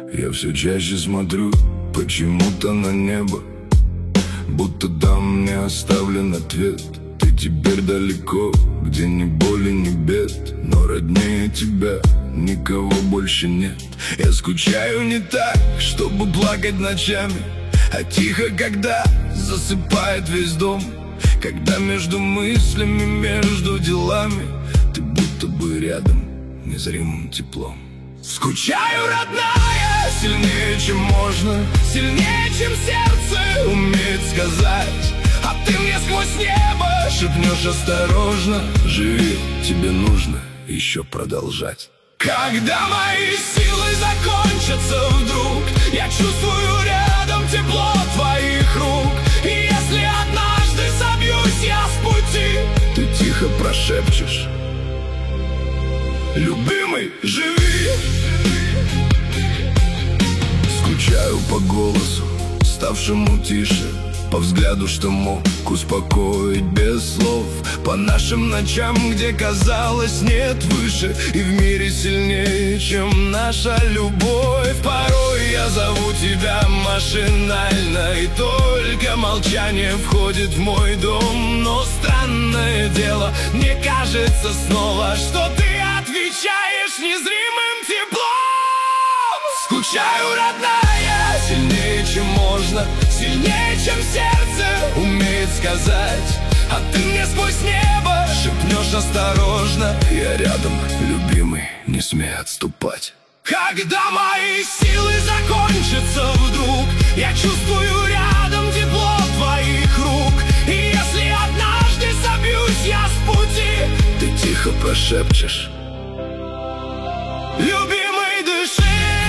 Я все чаще смотрю почему-то на небо, будто там мне оставлен ответ. Ты теперь далеко, где ни боли, ни бед, но роднее тебя никого больше нет. Я скучаю не так, чтобы плакать ночами, а тихо, когда засыпает весь дом. Когда между мыслями, между делами ты будто бы рядом, незримым теплом. Скучаю, родная, сильнее, чем можно, сильнее, чем сердце умеет сказать. А ты мне сквозь небо шепнешь осторожно: живи, тебе нужно еще продолжать. Когда мои силы закончатся вдруг, я чувствую рядом тепло твоих рук. И если однажды собьюсь я с пути, ты тихо прошепчешь: любимый, живи. Скучаю по голосу, ставшему тише, по взгляду, что мог успокоить без слов, по нашим ночам, где казалось нет выше и в мире сильнее, чем наша любовь. Порой я зову тебя машинально, и только молчание входит в мой дом. Но странное дело, мне кажется снова, что ты отвечаешь незримым теплом. Скучаю, родная, сильнее, чем можно, сильнее, чем сердце умеет сказать. А ты мне сквозь небо шепнешь осторожно: я рядом, любимый, не смей отступать. Когда мои силы закончатся вдруг, я чувствую рядом тепло твоих рук. И если однажды собьюсь я с пути, ты тихо прошепчешь: любимый, дыши.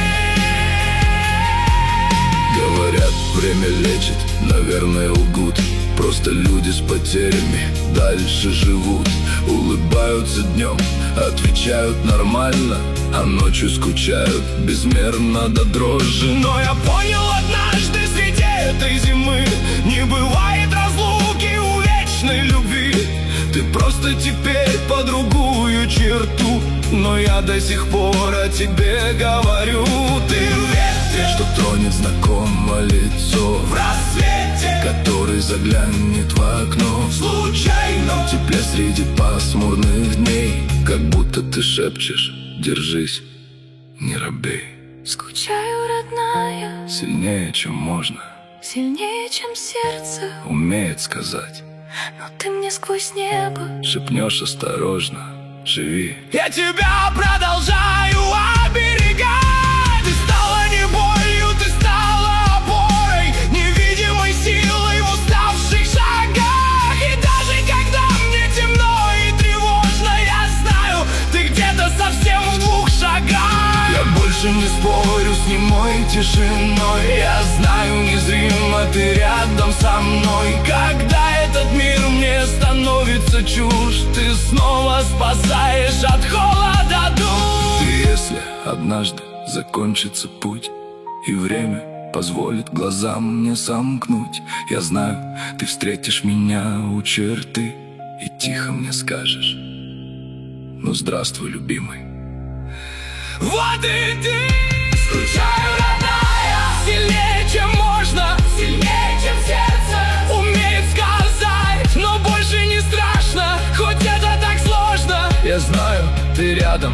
Говорят, время лечит, наверное, лгут. Просто люди с потерями дальше живут. Улыбаются днем, отвечают нормально, а ночью скучают безмерно до дрожи. Но я понял однажды, среди этой зимы не бывает разлуки у вечной любви. Ты просто теперь по другую черту, но я до сих пор о тебе говорю. Ты в ветре, что тронет знакомое лицо, в рассвете, который заглянет в окно, в случайном тепле среди пасмурных дней, как будто ты шепчешь: держись, не робей. Скучаю, родная, сильнее, чем можно, сильнее, чем сердце умеет сказать. Но ты мне сквозь небо шепнешь осторожно: живи. Я тебя продолжаю оберегать. Ты стала не болью, ты стала опорой, невидимой силой в уставших шагах. И даже когда мне темно и тревожно, я знаю, ты где-то совсем в 2 шагах. Я больше не спорю с немой тишиной, я знаю, незримо ты рядом со мной. Когда этот мир мне становится чужд, ты снова спасаешь от холода душ. И если однажды закончится путь, и время позволит глазам мне сомкнуть, я знаю, ты встретишь меня у черты и тихо мне скажешь: ну здравствуй, любимый. Вот и ты. Скучаю, родная, сильнее, чем можно, сильнее, чем сердце умеет сказать. Но больше не страшно, хоть это так сложно. Я знаю, ты рядом,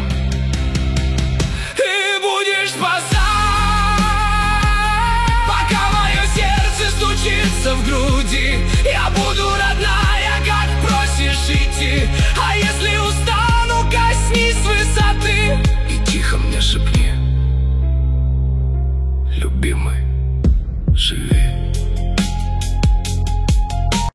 и будешь спасать, пока мое сердце стучится в груди. Я